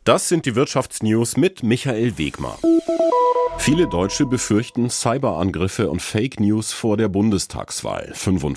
Das sind die Wirtschaftsnews mit Michael Wegmar. Viele Deutsche befürchten Cyberangriffe und Fake News vor der Bundestagswahl.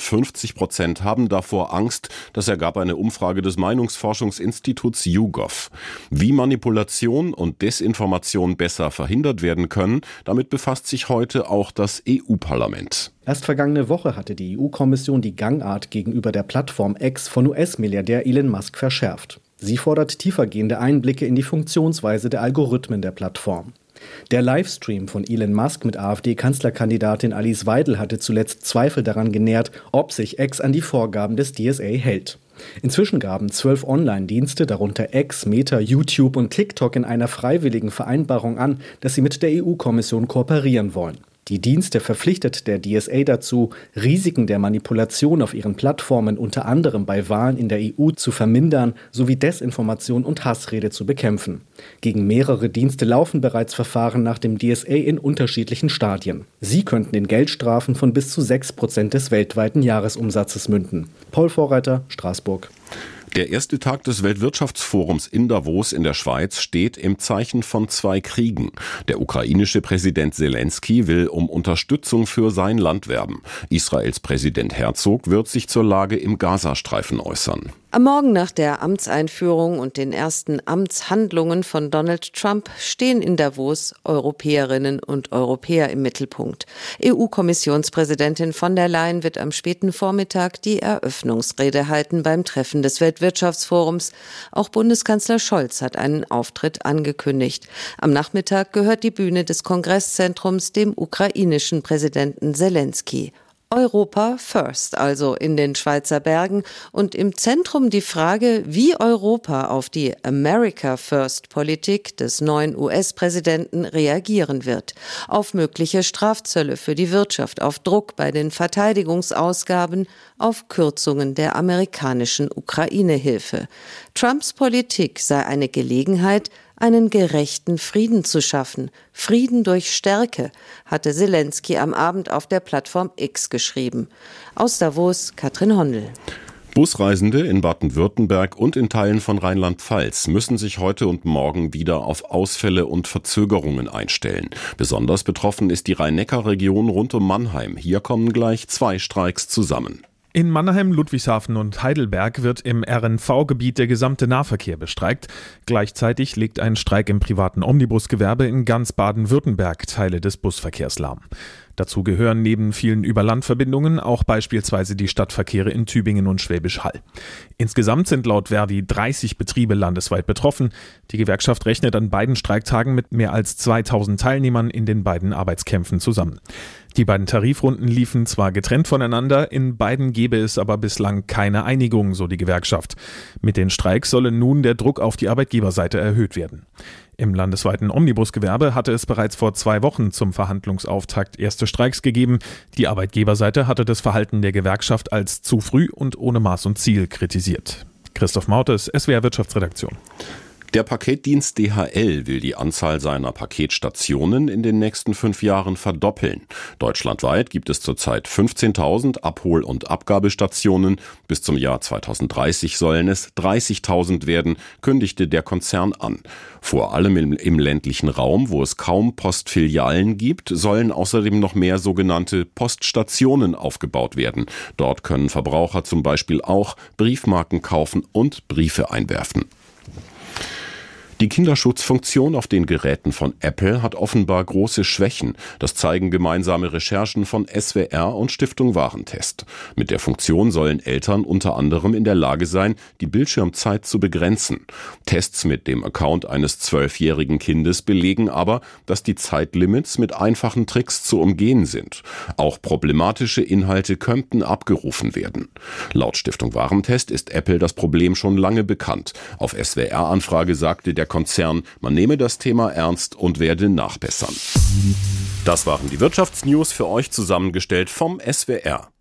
55% haben davor Angst. Das ergab eine Umfrage des Meinungsforschungsinstituts YouGov. Wie Manipulation und Desinformation besser verhindert werden können, damit befasst sich heute auch das EU-Parlament. Erst vergangene Woche hatte die EU-Kommission die Gangart gegenüber der Plattform X von US-Milliardär Elon Musk verschärft. Sie fordert tiefergehende Einblicke in die Funktionsweise der Algorithmen der Plattform. Der Livestream von Elon Musk mit AfD-Kanzlerkandidatin Alice Weidel hatte zuletzt Zweifel daran genährt, ob sich X an die Vorgaben des DSA hält. Inzwischen gaben 12 Online-Dienste, darunter X, Meta, YouTube und TikTok, in einer freiwilligen Vereinbarung an, dass sie mit der EU-Kommission kooperieren wollen. Die Dienste verpflichtet der DSA dazu, Risiken der Manipulation auf ihren Plattformen unter anderem bei Wahlen in der EU zu vermindern sowie Desinformation und Hassrede zu bekämpfen. Gegen mehrere Dienste laufen bereits Verfahren nach dem DSA in unterschiedlichen Stadien. Sie könnten in Geldstrafen von bis zu 6% des weltweiten Jahresumsatzes münden. Paul Vorreiter, Straßburg. Der erste Tag des Weltwirtschaftsforums in Davos in der Schweiz steht im Zeichen von 2 Kriegen. Der ukrainische Präsident Zelensky will um Unterstützung für sein Land werben. Israels Präsident Herzog wird sich zur Lage im Gazastreifen äußern. Am Morgen nach der Amtseinführung und den ersten Amtshandlungen von Donald Trump stehen in Davos Europäerinnen und Europäer im Mittelpunkt. EU-Kommissionspräsidentin von der Leyen wird am späten Vormittag die Eröffnungsrede halten beim Treffen des Weltwirtschaftsforums. Auch Bundeskanzler Scholz hat einen Auftritt angekündigt. Am Nachmittag gehört die Bühne des Kongresszentrums dem ukrainischen Präsidenten Zelensky. Europa first, also in den Schweizer Bergen, und im Zentrum die Frage, wie Europa auf die America First Politik des neuen US-Präsidenten reagieren wird. Auf mögliche Strafzölle für die Wirtschaft, auf Druck bei den Verteidigungsausgaben, auf Kürzungen der amerikanischen Ukraine-Hilfe. Trumps Politik sei eine Gelegenheit, einen gerechten Frieden zu schaffen. Frieden durch Stärke, hatte Zelensky am Abend auf der Plattform X geschrieben. Aus Davos, Katrin Hondel. Busreisende in Baden-Württemberg und in Teilen von Rheinland-Pfalz müssen sich heute und morgen wieder auf Ausfälle und Verzögerungen einstellen. Besonders betroffen ist die Rhein-Neckar-Region rund um Mannheim. Hier kommen gleich 2 Streiks zusammen. In Mannheim, Ludwigshafen und Heidelberg wird im RNV-Gebiet der gesamte Nahverkehr bestreikt. Gleichzeitig legt ein Streik im privaten Omnibusgewerbe in ganz Baden-Württemberg Teile des Busverkehrs lahm. Dazu gehören neben vielen Überlandverbindungen auch beispielsweise die Stadtverkehre in Tübingen und Schwäbisch Hall. Insgesamt sind laut Verdi 30 Betriebe landesweit betroffen. Die Gewerkschaft rechnet an beiden Streiktagen mit mehr als 2000 Teilnehmern in den beiden Arbeitskämpfen zusammen. Die beiden Tarifrunden liefen zwar getrennt voneinander, in beiden gebe es aber bislang keine Einigung, so die Gewerkschaft. Mit den Streiks solle nun der Druck auf die Arbeitgeberseite erhöht werden. Im landesweiten Omnibusgewerbe hatte es bereits vor 2 Wochen zum Verhandlungsauftakt erste Streiks gegeben. Die Arbeitgeberseite hatte das Verhalten der Gewerkschaft als zu früh und ohne Maß und Ziel kritisiert. Christoph Mautes, SWR Wirtschaftsredaktion. Der Paketdienst DHL will die Anzahl seiner Paketstationen in den nächsten 5 Jahren verdoppeln. Deutschlandweit gibt es zurzeit 15.000 Abhol- und Abgabestationen. Bis zum Jahr 2030 sollen es 30.000 werden, kündigte der Konzern an. Vor allem im ländlichen Raum, wo es kaum Postfilialen gibt, sollen außerdem noch mehr sogenannte Poststationen aufgebaut werden. Dort können Verbraucher zum Beispiel auch Briefmarken kaufen und Briefe einwerfen. Die Kinderschutzfunktion auf den Geräten von Apple hat offenbar große Schwächen. Das zeigen gemeinsame Recherchen von SWR und Stiftung Warentest. Mit der Funktion sollen Eltern unter anderem in der Lage sein, die Bildschirmzeit zu begrenzen. Tests mit dem Account eines 12-jährigen Kindes belegen aber, dass die Zeitlimits mit einfachen Tricks zu umgehen sind. Auch problematische Inhalte könnten abgerufen werden. Laut Stiftung Warentest ist Apple das Problem schon lange bekannt. Auf SWR-Anfrage sagte der Konzern, man nehme das Thema ernst und werde nachbessern. Das waren die Wirtschaftsnews für euch zusammengestellt vom SWR.